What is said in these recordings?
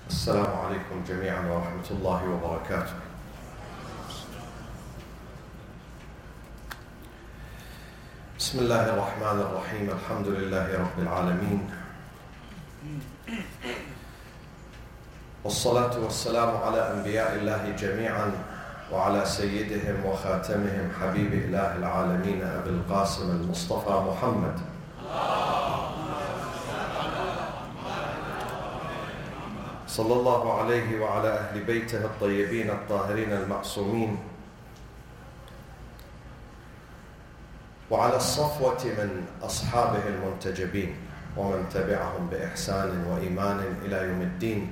السلام عليكم جميعا ورحمة الله وبركاته. بسم الله الرحمن الرحيم. الحمد لله رب العالمين، والصلاة والسلام على أنبياء الله جميعا وعلى سيدهم وخاتمهم حبيب إله العالمين أبي القاسم المصطفى محمد صلى الله عليه وعلى أهل بيته الطيبين الطاهرين المعصومين، وعلى الصفوة من أصحابه المنتجبين ومن تبعهم بإحسان وإيمان إلى يوم الدين.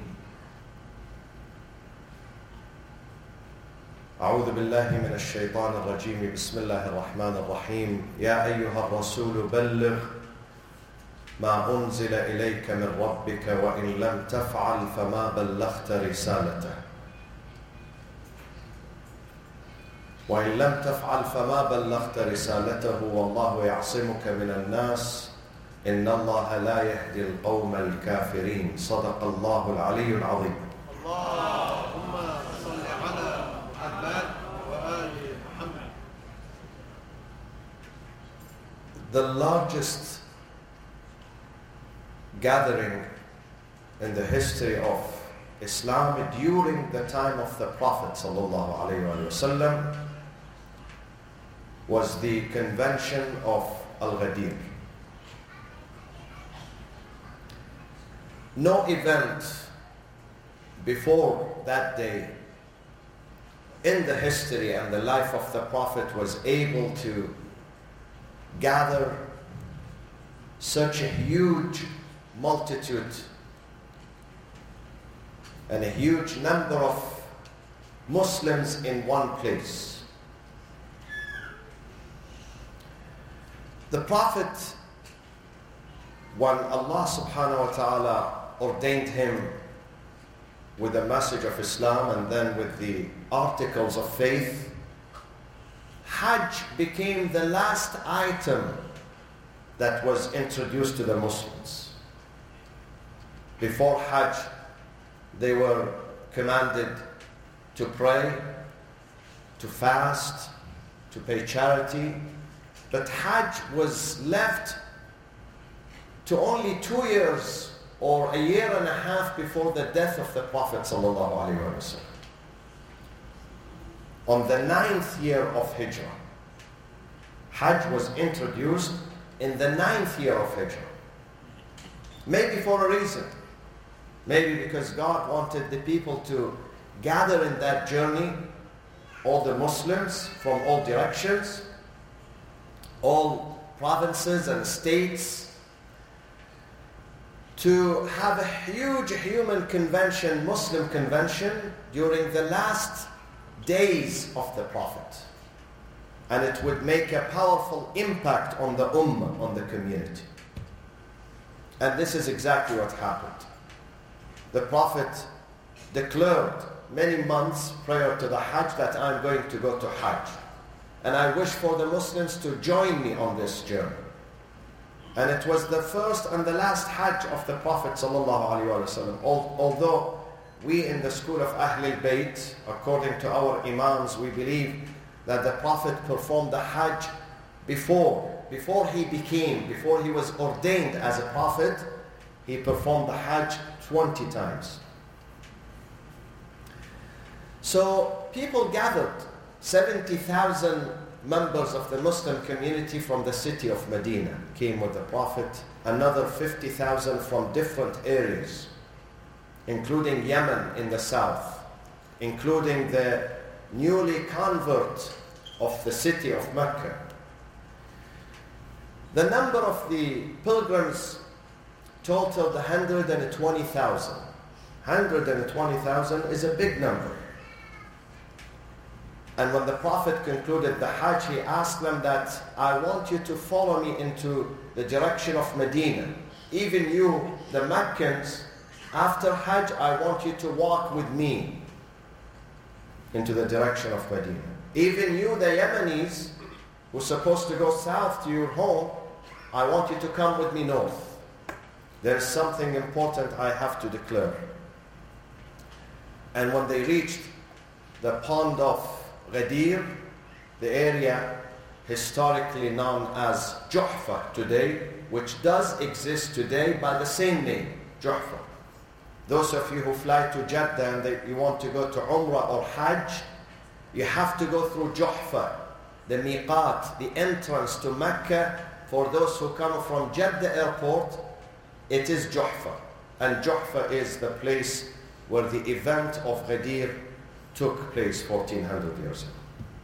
أعوذ بالله من الشيطان الرجيم. بسم الله الرحمن الرحيم. يا أيها الرسول بلغ ما أنزل إليك من ربك وإن لم تفعل فما بلغت رسالته فما بلغت رسالته والله يعصمك من الناس إن الله لا يهدي القوم الكافرين. صدق الله العلي العظيم. اللهم صل على محمد وآل محمد. The largest gathering in the history of Islam during the time of the Prophet ﷺ was the convention of Al-Ghadir. No event before that day in the history and the life of the Prophet was able to gather such a huge multitude and a huge number of Muslims in one place. The Prophet, when Allah subhanahu wa ta'ala ordained him with the message of Islam and then with the articles of faith, Hajj became the last item that was introduced to the Muslims. Before Hajj, they were commanded to pray, to fast, to pay charity, but Hajj was left to only 2 years or a year and a half before the death of the Prophet ﷺ. On the 9th year of Hijrah, Hajj was introduced in the 9th year of Hijrah. Maybe for a reason. Maybe because God wanted the people to gather in that journey, all the Muslims from all directions, all provinces and states, to have a huge human convention, Muslim convention, during the last days of the Prophet. And it would make a powerful impact on the Ummah, on the community. And this is exactly what happened. The Prophet declared many months prior to the Hajj that I'm going to go to Hajj. And I wish for the Muslims to join me on this journey. And it was the first and the last Hajj of the Prophet ﷺ. Although we in the school of Ahlul Bayt, according to our Imams, we believe that the Prophet performed the Hajj before he was ordained as a Prophet. He performed the Hajj 20 times. So people gathered, 70,000 members of the Muslim community from the city of Medina came with the Prophet, another 50,000 from different areas, including Yemen in the south, including the newly convert of the city of Mecca. The number of the pilgrims totaled 120,000. 120,000 is a big number. And when the Prophet concluded the Hajj, he asked them that, I want you to follow me into the direction of Medina. Even you, the Meccans, after Hajj, I want you to walk with me into the direction of Medina. Even you, the Yemenis, who's supposed to go south to your home, I want you to come with me north. There is something important I have to declare. And when they reached the pond of Ghadir, the area historically known as Juhfa today, which does exist today by the same name, Juhfa. Those of you who fly to Jeddah and you want to go to Umrah or Hajj, you have to go through Juhfa, the miqat, the entrance to Mecca. For those who come from Jeddah airport, it is Juhfa. And Juhfa is the place where the event of Ghadir took place 1400 years ago.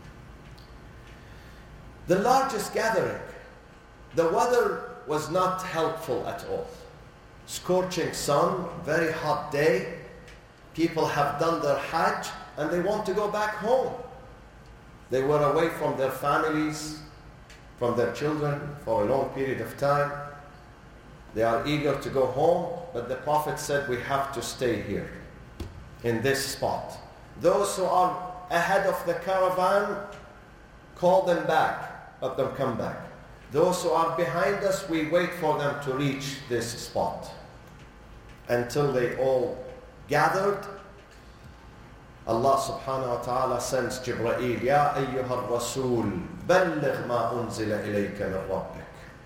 The largest gathering. The weather was not helpful at all. Scorching sun, very hot day. People have done their Hajj and they want to go back home. They were away from their families, from their children for a long period of time. They are eager to go home, but the Prophet said, we have to stay here, in this spot. Those who are ahead of the caravan, call them back, let them come back. Those who are behind us, we wait for them to reach this spot. Until they all gathered, Allah subhanahu wa ta'ala sends Jibreel, Ya ayyuha rasul, balligh ma unzila ilayka min rabbik.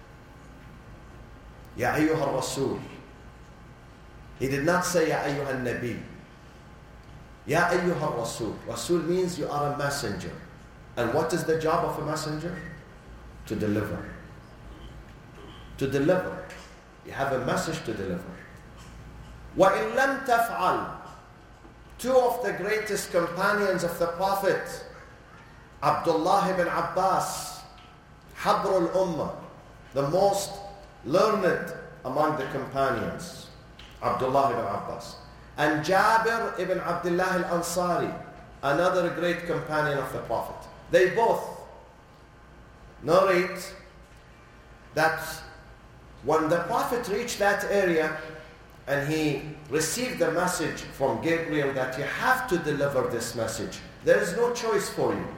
Ya ayyuha rasul. He did not say Ya ayyuha nabi. Ya ayyuha rasul. Rasul means you are a messenger. And what is the job of a messenger? To deliver. To deliver. You have a message to deliver. وَإِن لَمْ تَفْعَلْ. Two of the greatest companions of the Prophet, Abdullah ibn Abbas, Habrul Ummah, the most learned among the companions, Abdullah ibn Abbas, and Jabir ibn Abdullah al-Ansari, another great companion of the Prophet. They both narrate that when the Prophet reached that area and he received the message from Gabriel that you have to deliver this message, there is no choice for you.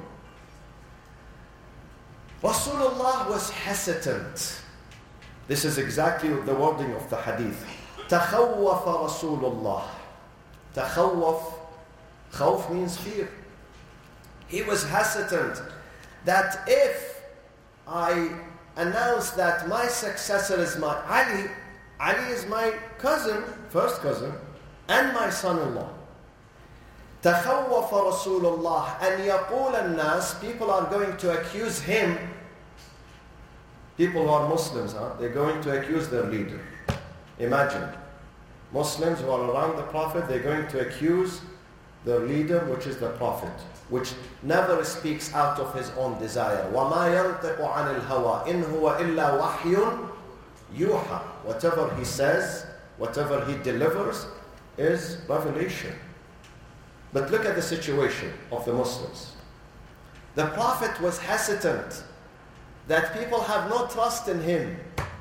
Rasulullah was hesitant. This is exactly the wording of the hadith. تَخَوَّفَ رَسُولُ اللَّهِ. تَخَوَّف. Khawf means fear. He was hesitant that if I announce that my successor is my Ali is my cousin, first cousin, and my son-in-law. تَخَوَّفَ رَسُولُ اللَّهِ أَنْ يَقُولَ النَّاسِ. People are going to accuse him. People who are Muslims, they're going to accuse their leader. Imagine, Muslims who are around the Prophet, they're going to accuse their leader, which is the Prophet, which never speaks out of his own desire. وَمَا يَنْطِقُ عَنِ الْهَوَىٰ إِنْ هُوَ إِلَّا وَحْيٌ يُوحَىٰ. Whatever he says, whatever he delivers is revelation. But look at the situation of the Muslims. The Prophet was hesitant that people have no trust in him.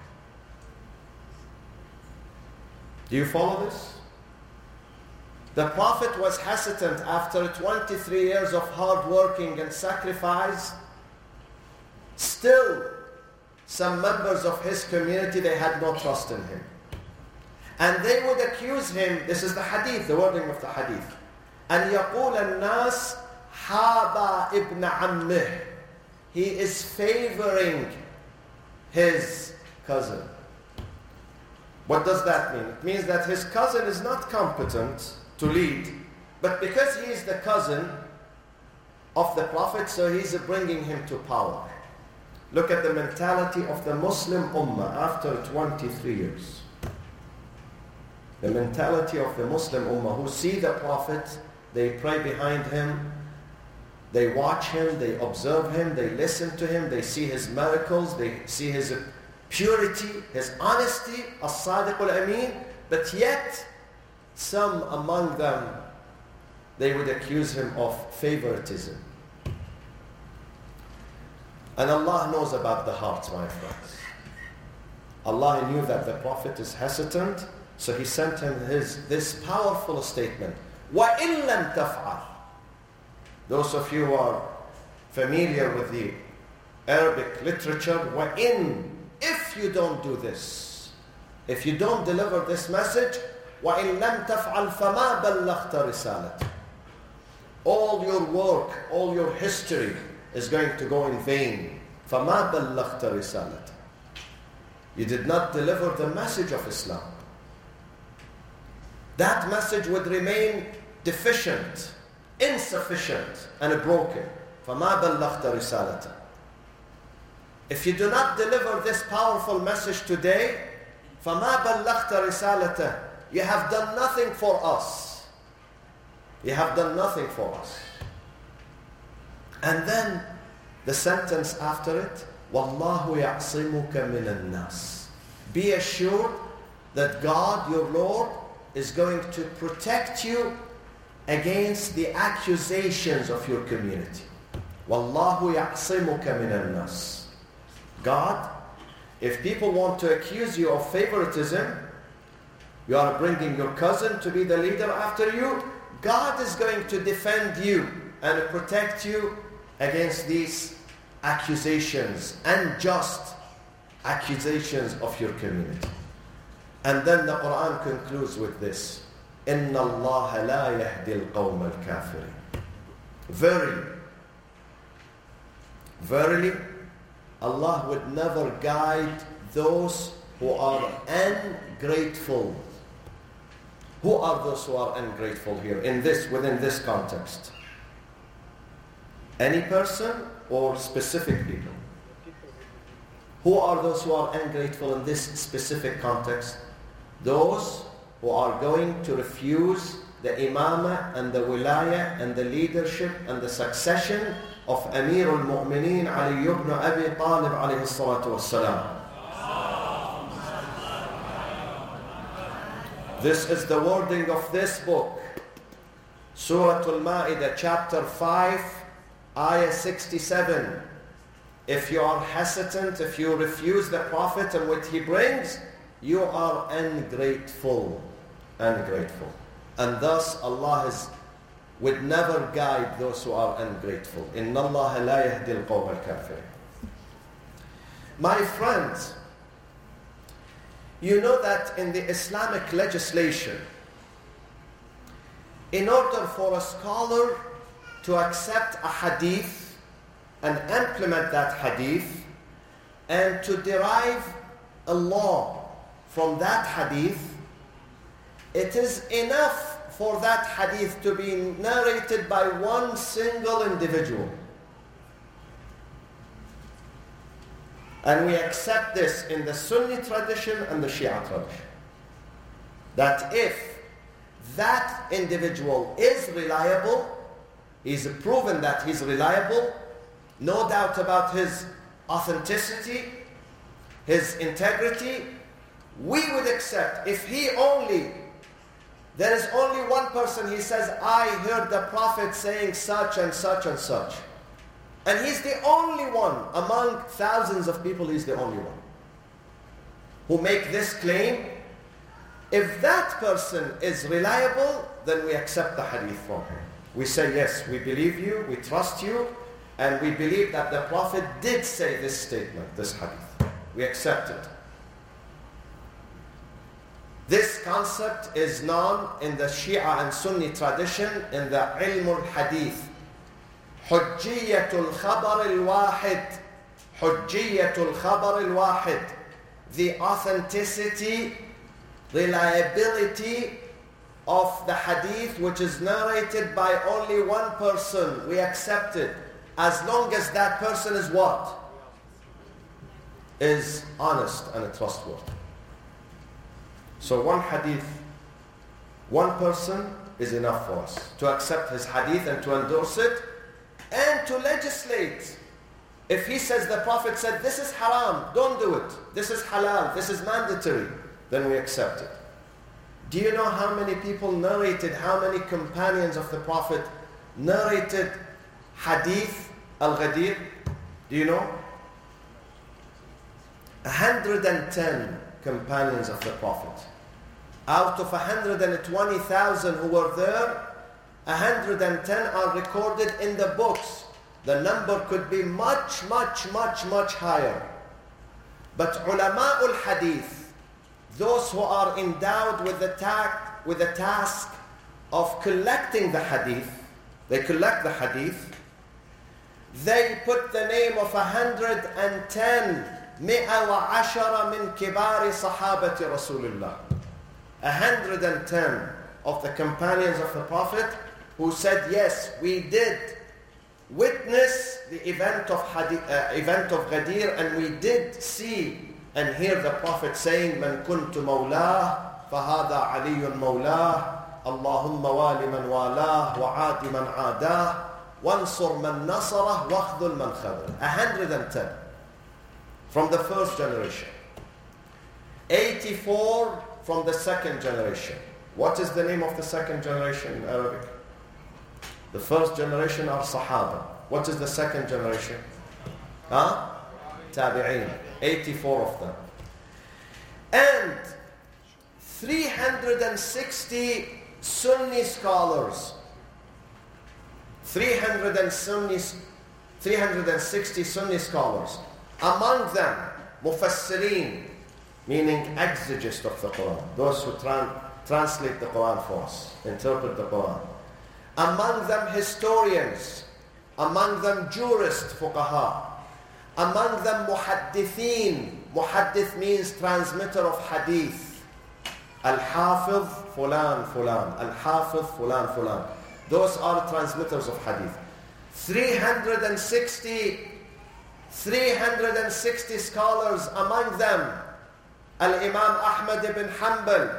Do you follow this? The Prophet was hesitant after 23 years of hard working and sacrifice. Still, some members of his community, they had no trust in him. And they would accuse him, this is the hadith, the wording of the hadith. أَنْ يَقُولَ النَّاسِ حَابَ ibn عَمِّهِ. He is favoring his cousin. What does that mean? It means that his cousin is not competent to lead, but because he is the cousin of the Prophet, so he's bringing him to power. Look at the mentality of the Muslim Ummah after 23 years. The mentality of the Muslim Ummah who see the Prophet, they pray behind him, they watch him, they observe him, they listen to him, they see his miracles, they see his purity, his honesty, as-sadiq al-amin, but yet some among them, they would accuse him of favoritism. And Allah knows about the hearts, my friends. Allah knew that the Prophet is hesitant, so He sent him this powerful statement. وَإِن لَمْ تَفْعَلْ. Those of you who are familiar with the Arabic literature, وَإِن, if you don't do this, if you don't deliver this message, وَإِن لَمْ تَفْعَلْ فَمَا بَلَّغْتَ رِسَالَتَهُ. all your work, all your history is going to go in vain. فَمَا بَلَّغْتَ رِسَالَةً. You did not deliver the message of Islam. That message would remain deficient, insufficient, and broken. فَمَا بَلَّغْتَ رِسَالَةً. If you do not deliver this powerful message today, فَمَا بَلَّغْتَ رِسَالَةً. You have done nothing for us. You have done nothing for us. And then the sentence after it, وَاللَّهُ يَعْصِمُكَ مِنَ النَّاسِ. Be assured that God, your Lord, is going to protect you against the accusations of your community. وَاللَّهُ يَعْصِمُكَ مِنَ النَّاسِ. God, if people want to accuse you of favoritism, you are bringing your cousin to be the leader after you, God is going to defend you and protect you against these accusations, unjust accusations of your community. And then the Quran concludes with this, إِنَّ اللَّهَ لَا يَهْدِي الْقَوْمَ الْكَافِرِينَ. Verily, Allah would never guide those who are ungrateful. Who are those who are ungrateful here within this context? Any person or specific people? Who are those who are ungrateful in this specific context? Those who are going to refuse the imamah and the wilayah and the leadership and the succession of Amir al-Mu'mineen Ali ibn Abi Talib alayhi salatu wassalam. This is the wording of this book, Surah Al-Ma'idah, chapter 5, ayah 67. If you are hesitant, if you refuse the Prophet and what he brings, you are ungrateful. Ungrateful. And thus Allah would never guide those who are ungrateful. إِنَّ اللَّهَ لَا يَهْدِي الْقَوْمَ الْكَافِرِينَ. My friends, you know that in the Islamic legislation, in order for a scholar to accept a hadith and implement that hadith and to derive a law from that hadith, it is enough for that hadith to be narrated by one single individual. And we accept this in the Sunni tradition and the Shia tradition. That if that individual is reliable, he's proven that he's reliable, no doubt about his authenticity, his integrity, we would accept. If there is only one person, he says, I heard the Prophet saying such and such and such. And he's the only one among thousands of people, he's the only one who make this claim. If that person is reliable, then we accept the hadith from him. We say, yes, we believe you, we trust you, and we believe that the Prophet did say this statement, this hadith. We accept it. This concept is known in the Shia and Sunni tradition in the Ilm al-Hadith. حجية الخبر الواحد. حجية الخبر الواحد. The authenticity, reliability of the hadith which is narrated by only one person. We accept it as long as that person is what? Is honest and trustworthy. So one hadith, one person is enough for us to accept his hadith and to endorse it and to legislate. If he says the Prophet said, this is haram, don't do it. This is halal, this is mandatory, then we accept it. Do you know how many people narrated, how many companions of the Prophet narrated hadith al-Ghadir? Do you know? 110 companions of the Prophet. Out of 120,000 who were there, 110 are recorded in the books. The number could be much, much, much, much higher. But ulama al-hadith, those who are endowed with the task of collecting the hadith, They collect the hadith. They put the name of 110 110 من كبار صحابة رسول الله. 110 of the companions of the Prophet who said, yes, we did witness the event of Ghadir, and we did see and hear the Prophet saying, من كنت مولاه فهذا علي مولاه اللهم وال من والاه وعاد من عاداه وانصر من نصره واخذل من خذله. 110 from the first generation. 84 from the second generation. What is the name of the second generation in Arabic? The first generation are Sahaba. What is the second generation? Tabi'een. 84 of them. And 360 Sunni scholars. 360 Sunni scholars. Among them, Mufassirin, meaning exegists of the Quran. Those who translate the Quran for us, interpret the Quran. Among them historians, among them jurists, fuqaha, among them muhaddithin. Muhaddith means transmitter of hadith. Al-Hafiz fulan fulan, Al-Hafiz fulan fulan. Those are transmitters of hadith. 360 scholars, among them Al-Imam Ahmad ibn Hanbal,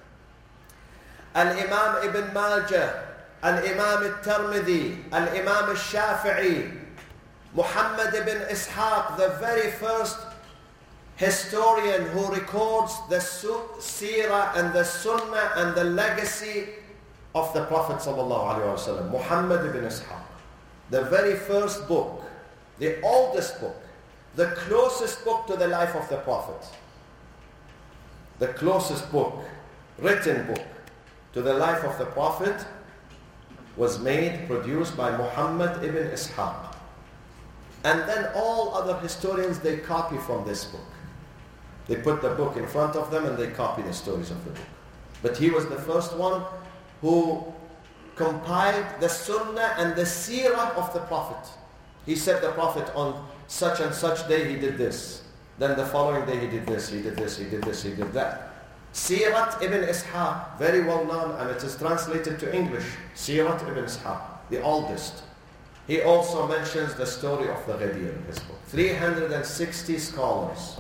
Al-Imam ibn Majah, Al-Imam al-Tirmidhi, Al-Imam al-Shafi'i, Muhammad ibn Ishaq, the very first historian who records the seerah and the sunnah and the legacy of the Prophet ﷺ, Muhammad ibn Ishaq. The very first book, the oldest book, the closest book to the life of the Prophet. The closest book, written book to the life of the Prophet was produced by Muhammad ibn Ishaq. And then all other historians, they copy from this book. They put the book in front of them and they copy the stories of the book. But he was the first one who compiled the sunnah and the seerah of the Prophet. He said the Prophet on such and such day he did this. Then the following day he did this, he did this, he did this, he did that. Sirat ibn Ishaq, very well known, and it is translated to English. Sirat ibn Ishaq, the oldest. He also mentions the story of the Ghadir in his book. 360 scholars.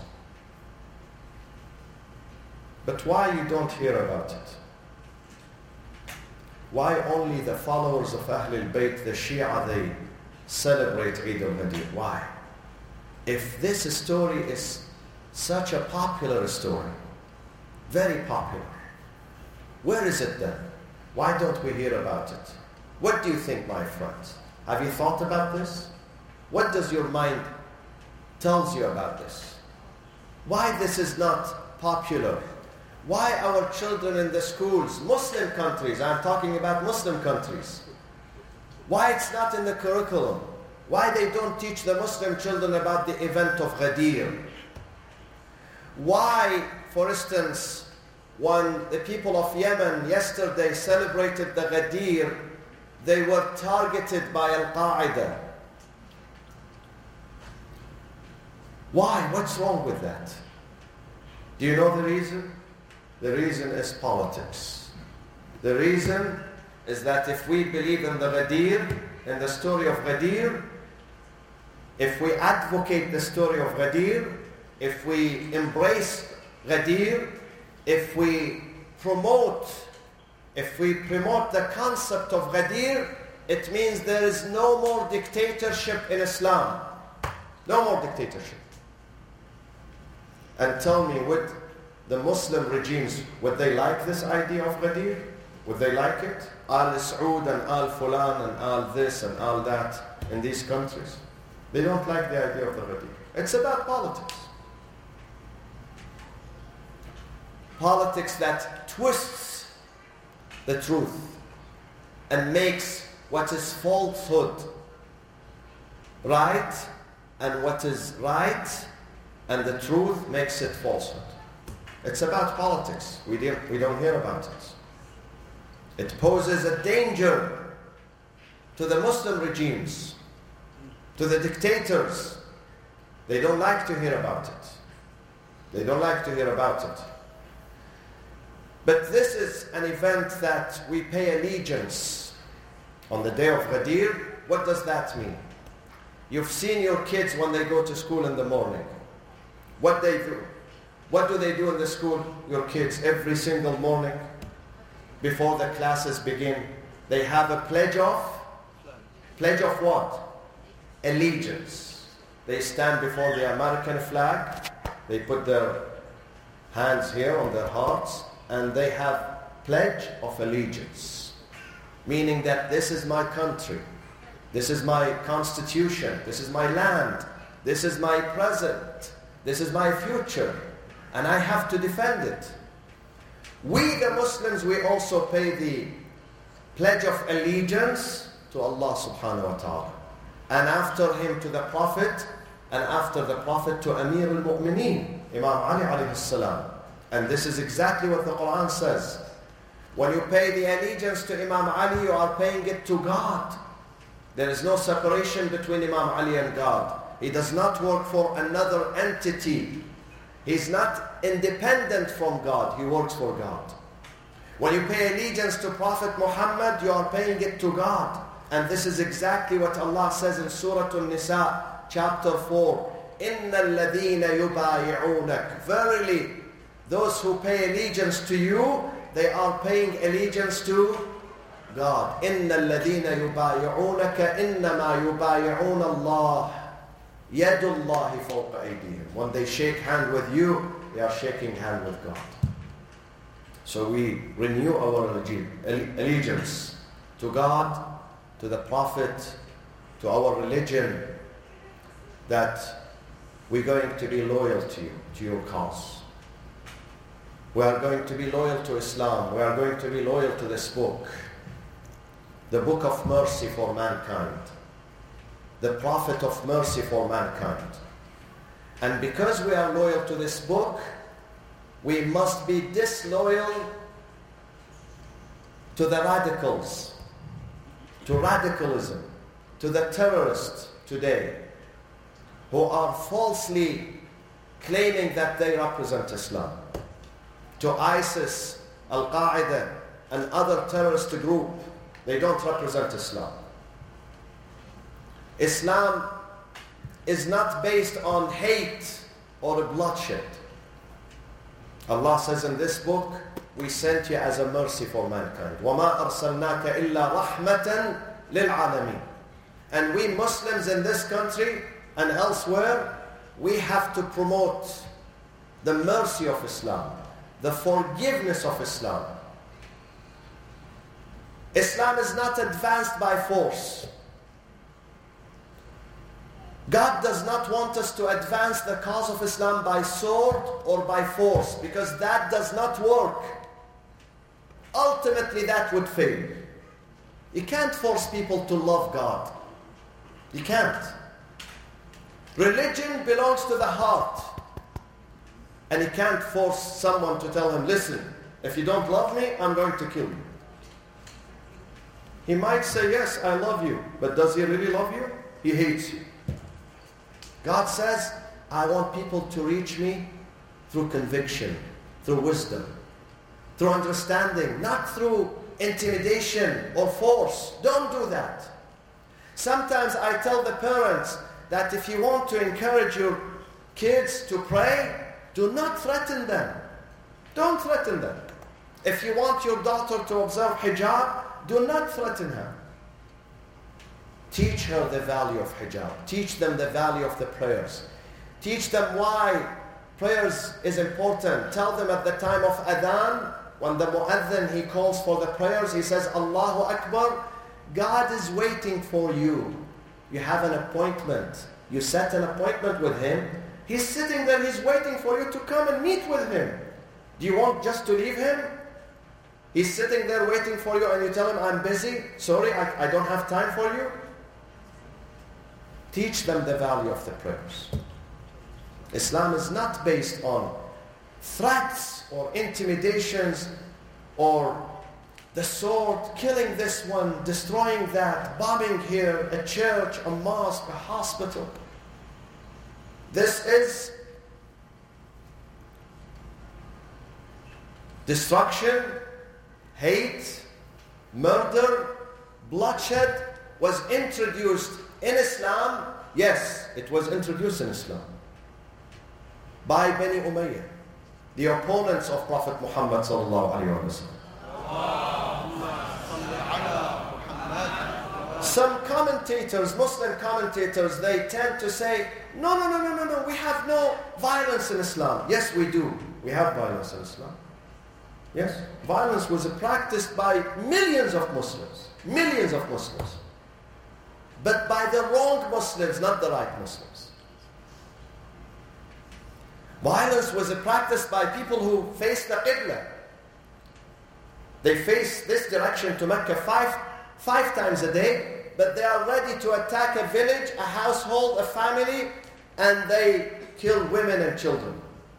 But why you don't hear about it? Why only the followers of Ahlul Bayt, the Shia, they celebrate Eid al-Ghadir? Why? If this story is such a popular story, very popular, where is it then? Why don't we hear about it? What do you think, my friends? Have you thought about this? What does your mind tells you about this? Why this is not popular? Why our children in the schools, Muslim countries, I'm talking about Muslim countries, why it's not in the curriculum? Why they don't teach the Muslim children about the event of Ghadir? Why, for instance, when the people of Yemen yesterday celebrated the Ghadir, they were targeted by Al-Qaeda? Why? What's wrong with that? Do you know the reason? The reason is politics. The reason is that if we believe in the Ghadir, in the story of Ghadir, if we advocate the story of Ghadir, if we embrace Ghadir, if we promote the concept of Ghadir, it means there is no more dictatorship in Islam. No more dictatorship. And tell me, would the Muslim regimes, would they like this idea of Ghadir? Would they like it? Al Saud and Al Fulan and Al this and Al that in these countries. They don't like the idea of the Ghadir. It's about politics. Politics that twists the truth and makes what is falsehood right, and what is right and the truth makes it falsehood. It's about politics. We don't hear about it. It poses a danger to the Muslim regimes, to the dictators. They don't like to hear about it. They don't like to hear about it. But this is an event that we pay allegiance on the day of Ghadir. What does that mean? You've seen your kids when they go to school in the morning. What they do? What do they do in the school, your kids, every single morning? Before the classes begin, they have a pledge of what? Allegiance. They stand before the American flag. They put their hands here on their hearts, and they have pledge of allegiance, meaning that this is my country, this is my constitution, this is my land, this is my present, this is my future, and I have to defend it. We, the Muslims, we also pay the pledge of allegiance to Allah subhanahu wa ta'ala, and after him to the Prophet, and after the Prophet to Amir al-Mu'mineen, Imam Ali alayhi salam. And this is exactly what the Quran says. When you pay the allegiance to Imam Ali, you are paying it to God. There is no separation between Imam Ali and God. He does not work for another entity. He's not independent from God. He works for God. When you pay allegiance to Prophet Muhammad, you are paying it to God. And this is exactly what Allah says in Surah An-Nisa, chapter 4. إِنَّ الَّذِينَ يُبَايِعُونَكَ. Verily, those who pay allegiance to you, they are paying allegiance to God. إِنَّ الَّذِينَ يُبَايِعُونَكَ إِنَّمَا يُبَايِعُونَ اللَّهِ يَدُ اللَّهِ فَوْقَ أَيْدِيهِمْ. When they shake hand with you, they are shaking hand with God. So we renew our allegiance to God, to the Prophet, to our religion, that we're going to be loyal to you, to your cause. We are going to be loyal to Islam. We are going to be loyal to this book, the book of mercy for mankind, the prophet of mercy for mankind. And because we are loyal to this book, we must be disloyal to the radicals, to radicalism, to the terrorists today, who are falsely claiming that they represent Islam, to ISIS, Al-Qaeda, and other terrorist group. They don't represent Islam. Islam is not based on hate or bloodshed. Allah says in this book, we sent you as a mercy for mankind. وَمَا أَرْسَلْنَاكَ إِلَّا رَحْمَةً لِلْعَالَمِينَ. And we Muslims in this country and elsewhere, we have to promote the mercy of Islam, the forgiveness of Islam. Islam is not advanced by force. God does not want us to advance the cause of Islam by sword or by force, because that does not work. Ultimately, that would fail. You can't force people to love God. You can't. Religion belongs to the heart. And you can't force someone to tell him, listen, if you don't love me, I'm going to kill you. He might say, yes, I love you. But does he really love you? He hates you. God says, I want people to reach me through conviction, through wisdom, through understanding, not through intimidation or force. Don't do that. Sometimes I tell the parents that if you want to encourage your kids to pray, do not threaten them. Don't threaten them. If you want your daughter to observe hijab, do not threaten her. Teach her the value of hijab. Teach them the value of the prayers. Teach them why prayers is important. Tell them at the time of adhan, when the mu'adhin, he calls for the prayers, he says, Allahu Akbar, God is waiting for you. You have an appointment. You set an appointment with him. He's sitting there, he's waiting for you to come and meet with him. Do you want just to leave him? He's sitting there waiting for you and you tell him, I'm busy, sorry, I don't have time for you. Teach them the value of the prayers. Islam is not based on threats or intimidations or the sword, killing this one, destroying that, bombing here, a church, a mosque, a hospital. This is destruction, hate, murder, bloodshed was introduced in Islam. Yes, it was introduced in Islam by Bani Umayyah, the opponents of Prophet Muhammad sallallahu alaihi wasallam. Some commentators, Muslim commentators, they tend to say, no, we have no violence in Islam. Yes, we do. We have violence in Islam. Yes, violence was practiced by millions of Muslims. But by the wrong Muslims, not the right Muslims. Violence was practiced by people who face the Qibla. They face this direction to Mecca five times a day, but they are ready to attack a village, a household, a family, and they kill women and children.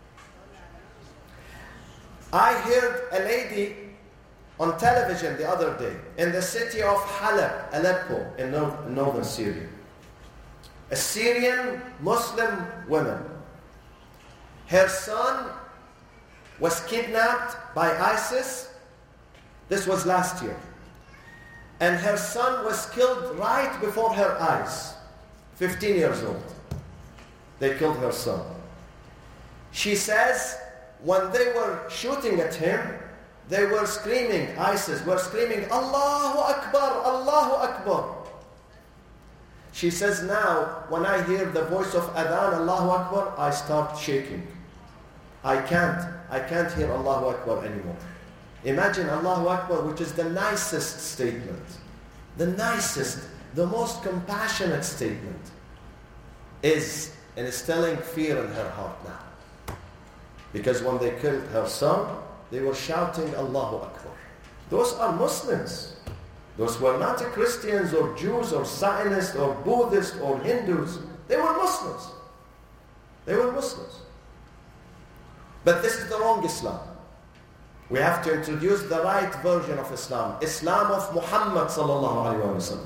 I heard a lady on television the other day in the city of Halab, Aleppo, in northern Syria. A Syrian Muslim woman. Her son was kidnapped by ISIS. This was last year. And her son was killed right before her eyes. 15 years old. They killed her son. She says, when they were shooting at him, they were screaming, ISIS were screaming, Allahu Akbar, Allahu Akbar. She says, now, when I hear the voice of Adhan, Allahu Akbar, I start shaking. I can't hear Allahu Akbar anymore. Imagine Allahu Akbar, which is the nicest statement. The nicest, the most compassionate statement is instilling fear in her heart now. Because when they killed her son, they were shouting Allahu Akbar. Those are Muslims. Those were not Christians or Jews or Zionists or Buddhists or Hindus. They were Muslims. They were Muslims. But this is the wrong Islam. We have to introduce the right version of Islam. Islam of Muhammad sallallahu alaihi wasallam.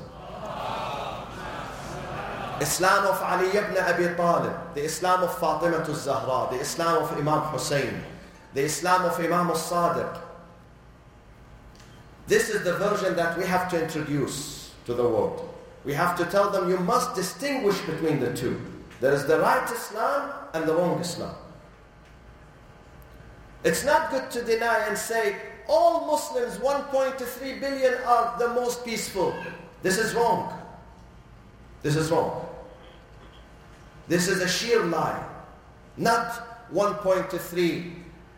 Islam of Ali ibn Abi Talib. The Islam of Fatima al-Zahra. The Islam of Imam Hussein. The Islam of Imam al-Sadiq. This is the version that we have to introduce to the world. We have to tell them you must distinguish between the two. There is the right Islam and the wrong Islam. It's not good to deny and say, all Muslims, 1.3 billion, are the most peaceful. This is wrong. This is wrong. This is a sheer lie. Not 1.3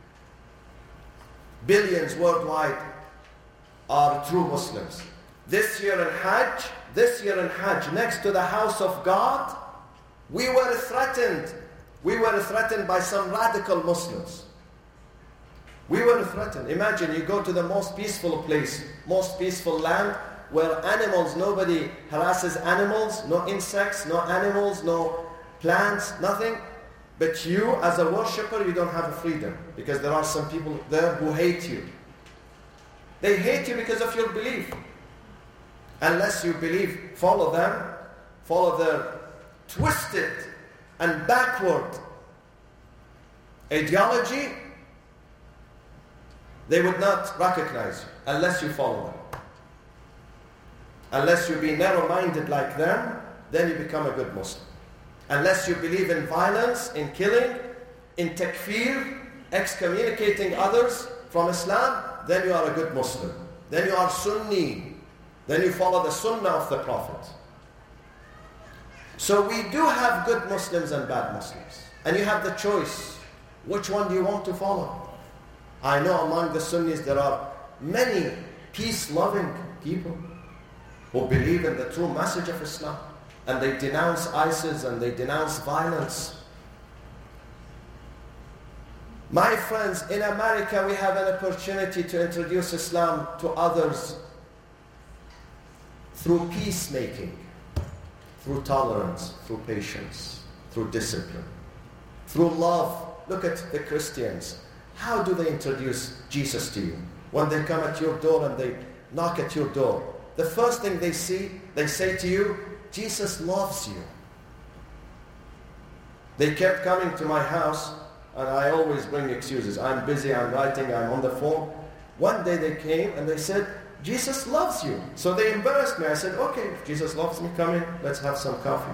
billions worldwide are true Muslims. This year in Hajj, next to the house of God, we were threatened. We were threatened by some radical Muslims. We were threatened. Imagine you go to the most peaceful place, most peaceful land, where animals, nobody harasses animals, no insects, no animals, no plants, nothing. But you, as a worshipper, you don't have a freedom, because there are some people there who hate you. They hate you because of your belief. Unless you believe, follow them, follow their twisted and backward ideology, they would not recognize you unless you follow them. Unless you be narrow-minded like them, then you become a good Muslim. Unless you believe in violence, in killing, in takfir, excommunicating others from Islam, then you are a good Muslim. Then you are Sunni. Then you follow the Sunnah of the Prophet. So we do have good Muslims and bad Muslims. And you have the choice. Which one do you want to follow? I know among the Sunnis there are many peace-loving people who believe in the true message of Islam. And they denounce ISIS and they denounce violence. My friends, in America we have an opportunity to introduce Islam to others through peacemaking, through tolerance, through patience, through discipline, through love. Look at the Christians. How do they introduce Jesus to you? when they come at your door and they knock at your door, the first thing they say to you, Jesus loves you. They kept coming to my house, and I always bring excuses. I'm busy, I'm writing, I'm on the phone. One day they came and they said, Jesus loves you. So they embarrassed me. I said, okay, if Jesus loves me, come in, let's have some coffee.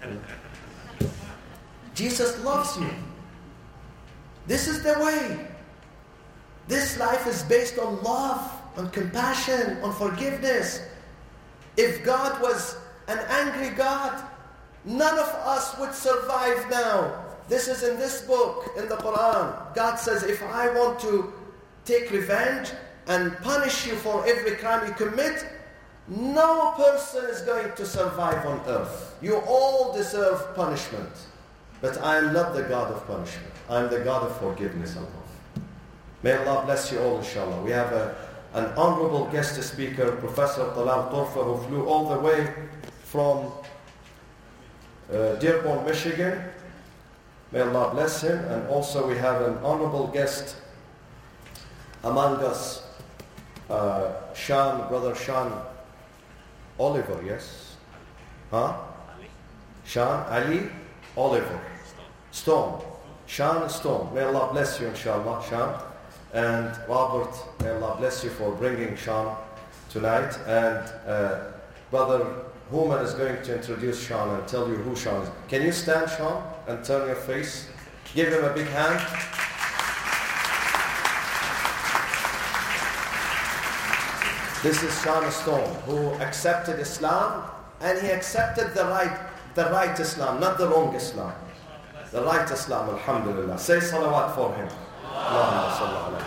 Jesus loves you. This is the way. This life is based on love, on compassion, on forgiveness. If God was an angry God, none of us would survive now. This is in this book, in the Quran. God says, if I want to take revenge and punish you for every crime you commit, no person is going to survive on earth. You all deserve punishment. But I am not the God of punishment. I am the God of forgiveness and love. May Allah bless you all, inshallah. We have an honorable guest speaker, Professor Talal Torfa, who flew all the way from Dearborn, Michigan. May Allah bless him. And also we have an honorable guest among us, Brother Sean Oliver, yes? Huh? Sean Ali Oliver Stone. Sean Stone. May Allah bless you, inshallah, Sean. And Robert, may Allah bless you for bringing Sean tonight. And Brother Human is going to introduce Sean and tell you who Sean is. Can you stand, Sean, and turn your face? Give him a big hand. This is Sean Stone, who accepted Islam, and he accepted the right Islam, not the wrong Islam. The right Islam, alhamdulillah. Say salawat for him. Allahumma salli ala